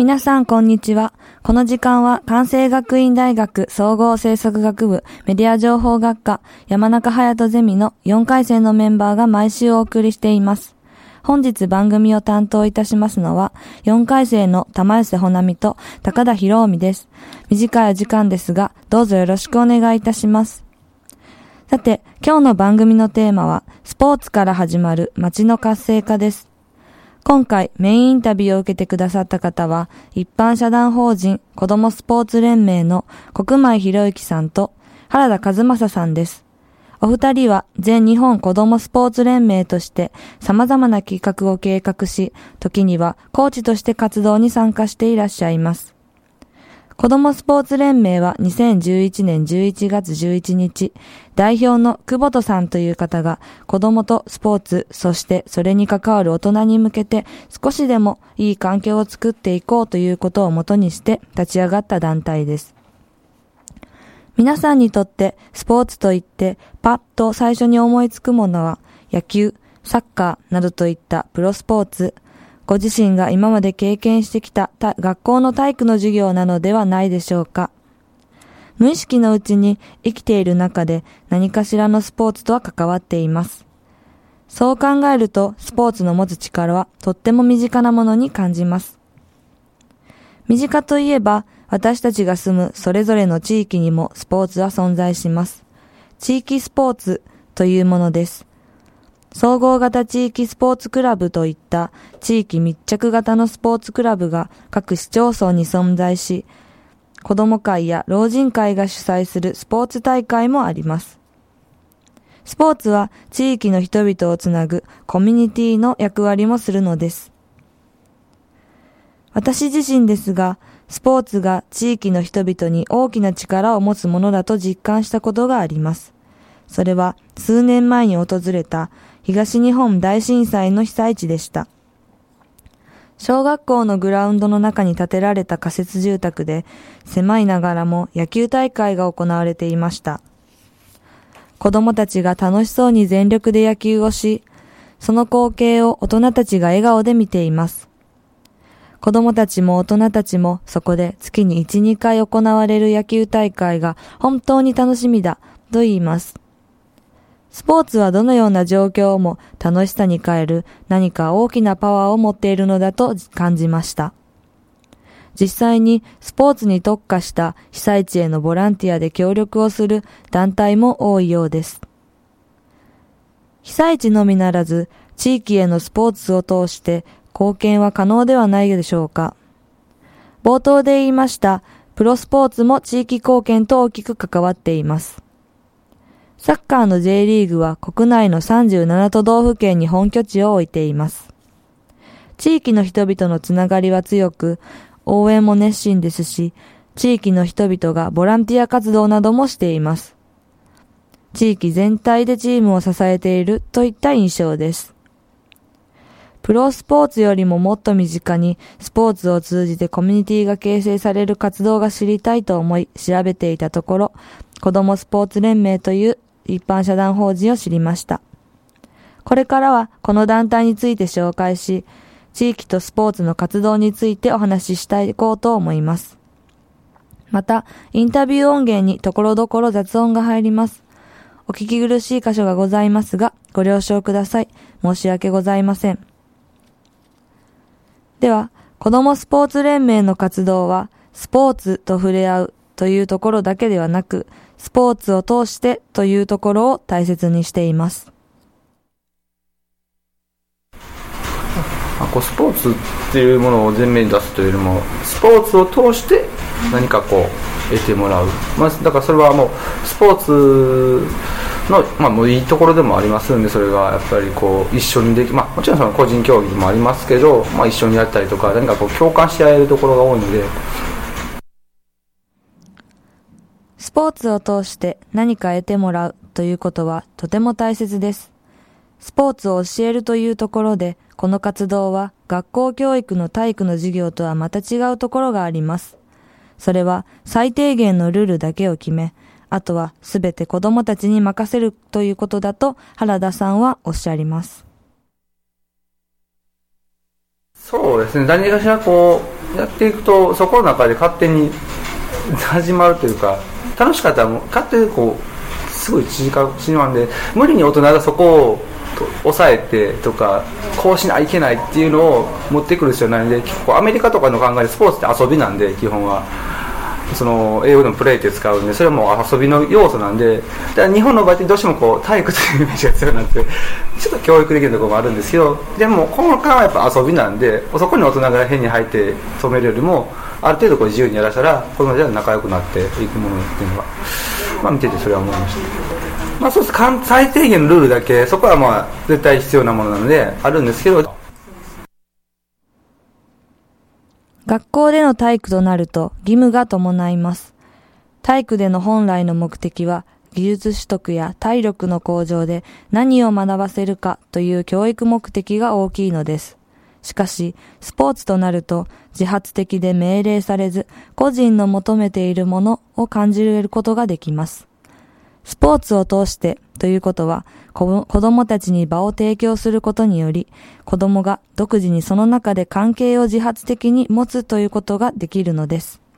皆さんこんにちは。この時間は関西学院大学総合政策学部メディア情報学科山中隼人ゼミの4回生のメンバーが毎週お送りしています。本日番組を担当いたしますのは4回生の玉寄穂波と高田博臣です。短いお時間ですがどうぞよろしくお願いいたします。さて、今日の番組のテーマはスポーツから始まる街の活性化です。今回メインインタビューを受けてくださった方は一般社団法人子どもスポーツ連盟の国前博之さんと原田和正さんです。お二人は全日本子どもスポーツ連盟として様々な企画を計画し、時にはコーチとして活動に参加していらっしゃいます。子どもスポーツ連盟は2011年11月11日、代表の久保田さんという方が子どもとスポーツ、そしてそれに関わる大人に向けて少しでもいい環境を作っていこうということをもとにして立ち上がった団体です。皆さんにとってスポーツといってパッと最初に思いつくものは野球、サッカーなどといったプロスポーツ、ご自身が今まで経験してきた学校の体育の授業なのではないでしょうか。無意識のうちに生きている中で何かしらのスポーツとは関わっています。そう考えるとスポーツの持つ力はとっても身近なものに感じます。身近といえば私たちが住むそれぞれの地域にもスポーツは存在します。地域スポーツというものです。総合型地域スポーツクラブといった地域密着型のスポーツクラブが各市町村に存在し、子ども会や老人会が主催するスポーツ大会もあります。スポーツは地域の人々をつなぐコミュニティの役割もするのです。私自身ですが、スポーツが地域の人々に大きな力を持つものだと実感したことがあります。それは数年前に訪れた東日本大震災の被災地でした。小学校のグラウンドの中に建てられた仮設住宅で狭いながらも野球大会が行われていました。子供たちが楽しそうに全力で野球をし、その光景を大人たちが笑顔で見ています。子供たちも大人たちもそこで月に1、2回行われる野球大会が本当に楽しみだと言います。スポーツはどのような状況も楽しさに変える何か大きなパワーを持っているのだと感じました。実際にスポーツに特化した被災地へのボランティアで協力をする団体も多いようです。被災地のみならず地域へのスポーツを通して貢献は可能ではないでしょうか。冒頭で言いましたプロスポーツも地域貢献と大きく関わっています。サッカーの J リーグは国内の37都道府県に本拠地を置いています。地域の人々のつながりは強く、応援も熱心ですし、地域の人々がボランティア活動などもしています。地域全体でチームを支えているといった印象です。プロスポーツよりももっと身近にスポーツを通じてコミュニティが形成される活動が知りたいと思い調べていたところ、子どもスポーツ連盟という一般社団法人を知りました。これからはこの団体について紹介し、地域とスポーツの活動についてお話ししていこうと思います。また、インタビュー音源にところどころ雑音が入ります。お聞き苦しい箇所がございますが、ご了承ください。申し訳ございません。では、子どもスポーツ連盟の活動は、スポーツと触れ合うというところだけではなく、スポーツを通してというところを大切にしています。 スポーツっていうものを前面に出すというよりもスポーツを通して何か得てもらう、だからそれはもうスポーツの、もういいところでもありますんで、それがやっぱり一緒にでき、もちろんその個人競技もありますけど、一緒にやったりとか何か共感し合えるところが多いので、 スポーツを通して何か得てもらうということはとても大切です。スポーツを教えるというところで、この活動は学校教育の体育の授業とはまた違うところがあります。それは最低限のルールだけを決め、あとはすべて子どもたちに任せるということだと原田さんはおっしゃります。 そうですね、何かしらやっていくとそこの中で勝手に始まるというか、楽しかったらもう勝手にこうすごい1時間死ぬんで、無理に大人がそこを抑えてとかこうしないといけないっていうのを持ってくる必要ないんで、結構アメリカとかの考えでスポーツって遊びなんで、基本はその英語でもプレイって使うんで、それはもう遊びの要素なんで、だから日本の場合ってどうしてもこう体育というイメージが強くなってちょっと教育できるところもあるんですけど、でもこの間はやっぱ遊びなんで、そこに大人が変に入って止めるよりもある程度こう自由にやらせたら子供たちは仲良くなっていくものっていうのが、まあ、見ててそれは思いました。まあ、そうです。最低限のルールだけ、そこはまあ絶対必要なものなのであるんですけど、 学校での体育となると義務が伴います。体育での本来の目的は技術取得や体力の向上で何を学ばせるかという教育目的が大きいのです。しかし、スポーツとなると自発的で命令されず、個人の求めているものを感じることができます。スポーツを通してということは、子供たちに場を提供することにより、子供が独自にその中で関係を自発的に持つということができるのです。